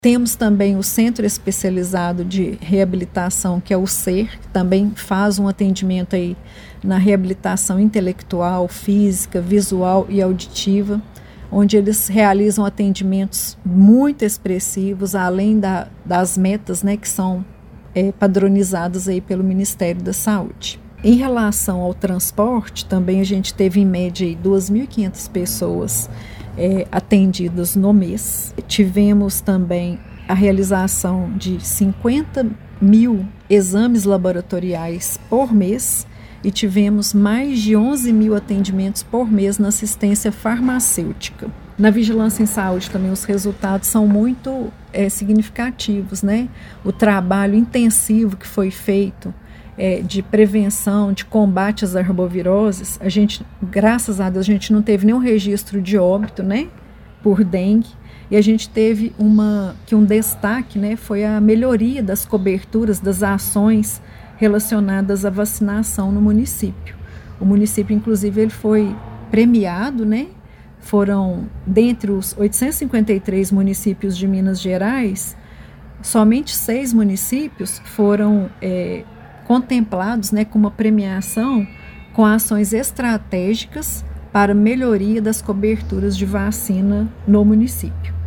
Temos também o Centro Especializado de Reabilitação, que é o CER, que também faz um atendimento aí na reabilitação intelectual, física, visual e auditiva, onde eles realizam atendimentos muito expressivos, além das metas, né, que são padronizadas aí pelo Ministério da Saúde. Em relação ao transporte, também a gente teve em média 2.500 pessoas atendidas no mês. Tivemos também a realização de 50 mil exames laboratoriais por mês e tivemos mais de 11 mil atendimentos por mês na assistência farmacêutica. Na vigilância em saúde também os resultados são muito significativos, né? O trabalho intensivo que foi feito de prevenção, de combate às arboviroses, a gente, graças a Deus, a gente não teve nenhum registro de óbito, né, por dengue, e a gente teve um destaque, né, foi a melhoria das coberturas, das ações relacionadas à vacinação no município. O município, inclusive, ele foi premiado, né, foram, dentre os 853 municípios de Minas Gerais, somente 6 municípios foram contemplados, né, com uma premiação com ações estratégicas para melhoria das coberturas de vacina no município.